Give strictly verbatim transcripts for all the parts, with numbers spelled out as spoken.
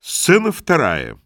Сцена вторая.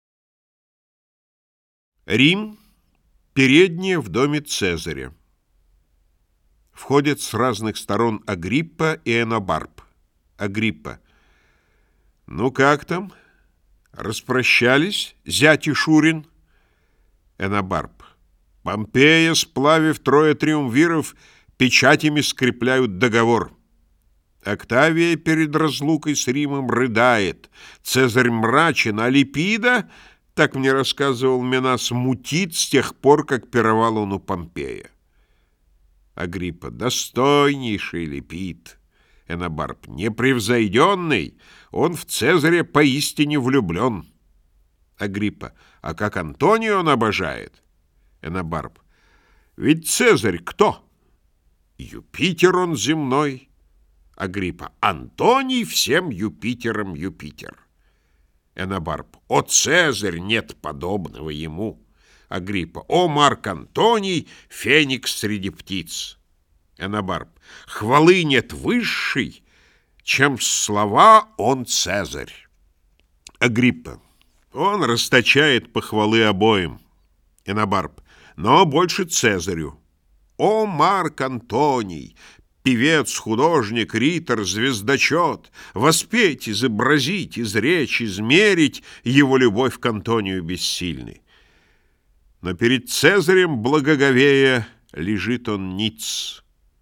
Рим. Передняя в доме Цезаря. Входят с разных сторон Агриппа и Энобарб. Агриппа. Ну как там? Распрощались, зять и Шурин? Энобарб. Помпея, сплавив трое триумвиров, печатями скрепляют договор. Октавия перед разлукой с Римом рыдает. Цезарь мрачен, а Липида, так мне рассказывал Менас, мутит с тех пор, как пировал он у Помпея. Агриппа. Достойнейший Липид. Энобарб. Непревзойденный, он в Цезаря поистине влюблен. Агриппа. А как Антония он обожает? Энобарб. Ведь Цезарь кто? Юпитер он земной. Агриппа. Антоний всем Юпитером Юпитер. Энобарб. О, Цезарь, нет подобного ему. Агриппа. О, Марк Антоний, феникс среди птиц. Энобарб. Хвалы нет высшей, чем слова он Цезарь. Агриппа. Он расточает похвалы обоим. Энобарб. Но больше Цезарю. О, Марк Антоний, певец, художник, ритор, звездочет, воспеть, изобразить, изречь, измерить его любовь к Антонию бессильны. Но перед Цезарем благоговея лежит он ниц.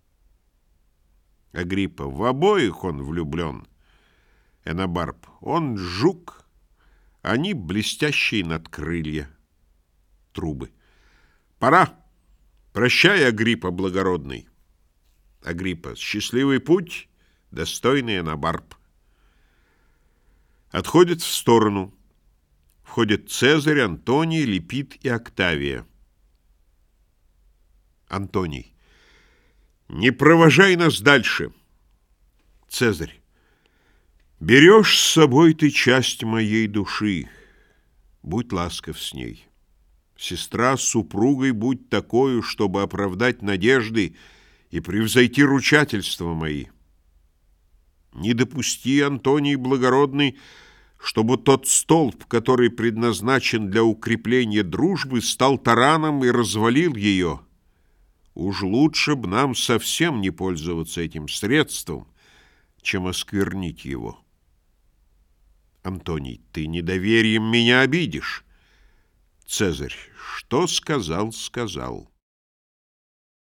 Агриппа. В обоих он влюблен. Энобарб. Он жук, они блестящие надкрылья. Трубы. Пора. Прощай, Агриппа благородный. Агриппа. Счастливый путь, достойный Энобарб. Отходит в сторону. Входят Цезарь, Антоний, Липид и Октавия. Антоний. Не провожай нас дальше. Цезарь. Берешь с собой ты часть моей души. Будь ласков с ней. Сестра с супругой будь такою, чтобы оправдать надежды и превзойти ручательства мои. Не допусти, Антоний благородный, чтобы тот столб, который предназначен для укрепления дружбы, стал тараном и развалил ее. Уж лучше б нам совсем не пользоваться этим средством, чем осквернить его. Антоний. Ты недоверием меня обидишь. Цезарь. Что сказал, сказал.